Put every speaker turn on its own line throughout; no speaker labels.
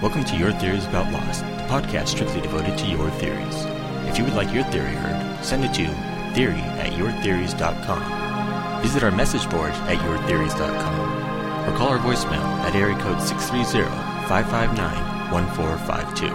Welcome to Your Theories About Lost, the podcast strictly devoted to your theories. If you would like your theory heard, send it to theory@yourtheories.com. Visit our message board at yourtheories.com or call our voicemail at area code 630-559-1452.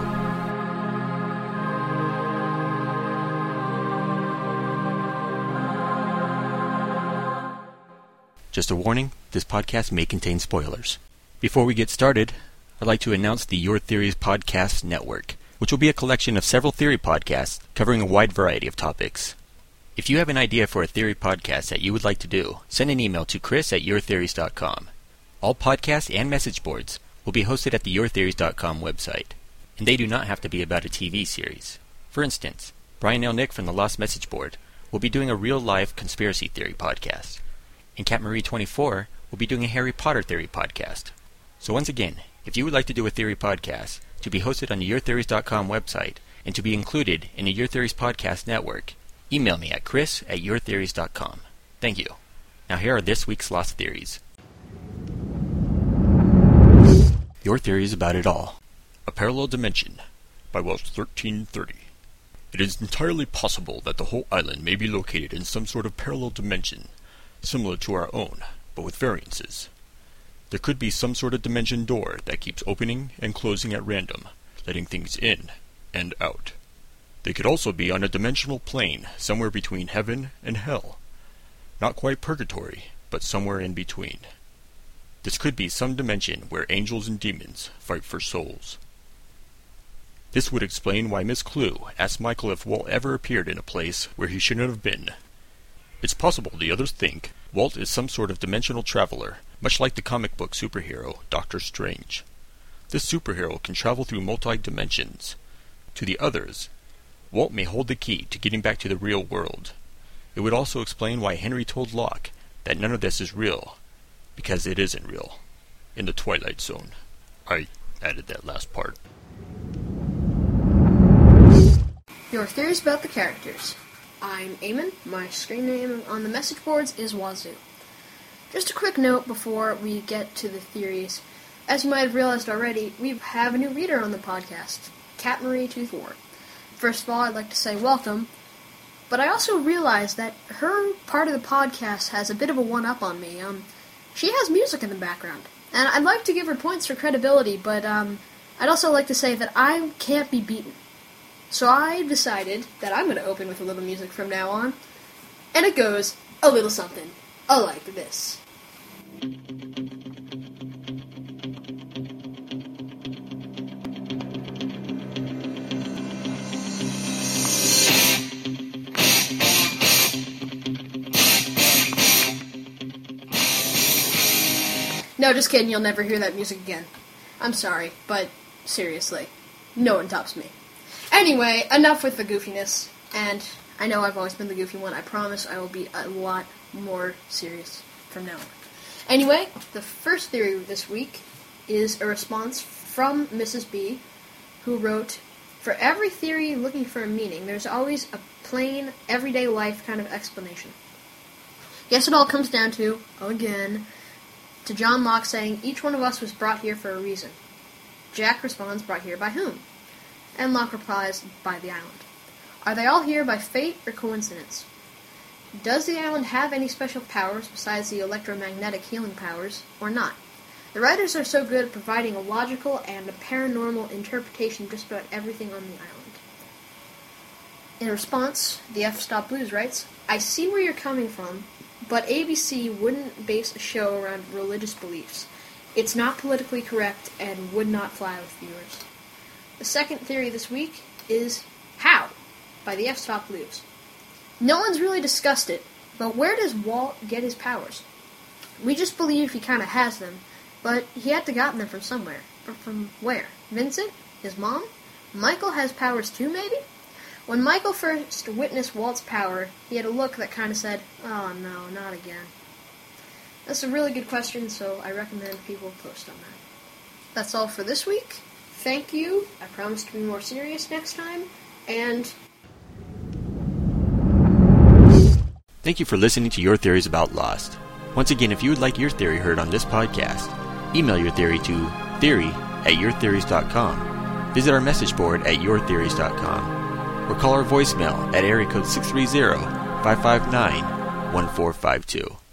Just a warning, this podcast may contain spoilers. Before we get started, I'd like to announce the Your Theories Podcast Network, which will be a collection of several theory podcasts covering a wide variety of topics. If you have an idea for a theory podcast that you would like to do, send an email to chris@yourtheories.com. All podcasts and message boards will be hosted at the yourtheories.com website, and they do not have to be about a TV series. For instance, Brian L. Nick from the Lost Message Board will be doing a real-life conspiracy theory podcast, and Cat Marie 24 will be doing a Harry Potter theory podcast. So once again, if you would like to do a theory podcast to be hosted on the yourtheories.com website and to be included in the Your Theories Podcast Network, email me at chris@yourtheories.com. Thank you. Now here are this week's Lost Theories. Your Theories About It All. A Parallel Dimension by Welsh 1330. It is entirely possible that the whole island may be located in some sort of parallel dimension, similar to our own, but with variances. There could be some sort of dimension door that keeps opening and closing at random, letting things in and out. They could also be on a dimensional plane somewhere between heaven and hell. Not quite purgatory, but somewhere in between. This could be some dimension where angels and demons fight for souls. This would explain why Miss Clue asked Michael if Walt ever appeared in a place where he shouldn't have been. It's possible the others think Walt is some sort of dimensional traveler, much like the comic book superhero Doctor Strange. This superhero can travel through multi-dimensions. To the others, Walt may hold the key to getting back to the real world. It would also explain why Henry told Locke that none of this is real, because it isn't real. In the Twilight Zone. I added that last part.
Your theories about the characters. I'm Eamon. My screen name on the message boards is Wazoo. Just a quick note before we get to the theories. As you might have realized already, we have a new reader on the podcast, Cat Marie 24. First of all, I'd like to say welcome, but I also realized that her part of the podcast has a bit of a one-up on me. She has music in the background, and I'd like to give her points for credibility, but I'd also like to say that I can't be beaten. So I decided that I'm going to open with a little music from now on, and it goes a little something like this. No, just kidding, you'll never hear that music again. I'm sorry, but seriously, no one tops me. Anyway, enough with the goofiness, and I know I've always been the goofy one. I promise I will be a lot more serious from now on. Anyway, the first theory this week is a response from Mrs. B, who wrote, "For every theory looking for a meaning, there's always a plain, everyday life kind of explanation." Yes, it all comes down to, again, to John Locke saying, "Each one of us was brought here for a reason." Jack responds, "Brought here by whom?" And Locke replies, "By the island." Are they all here by fate or coincidence? Does the island have any special powers besides the electromagnetic healing powers, or not? The writers are so good at providing a logical and a paranormal interpretation of just about everything on the island. In response, the F Stop Blues writes, "I see where you're coming from, but ABC wouldn't base a show around religious beliefs. It's not politically correct and would not fly with viewers." The second theory this week is How? By the F Stop Blues. No one's really discussed it, but where does Walt get his powers? We just believe he kind of has them, but he had to gotten them from somewhere. But from where? Vincent? His mom? Michael has powers too, maybe? When Michael first witnessed Walt's power, he had a look that kind of said, "Oh no, not again." That's a really good question, so I recommend people post on that. That's all for this week. Thank you. I promise to be more serious next time, and
Thank you for listening to Your Theories About Lost. Once again, if you would like your theory heard on this podcast, email your theory to theory@ at yourtheories.com. Visit our message board at yourtheories.com. Or call our voicemail at area code 630-559-1452.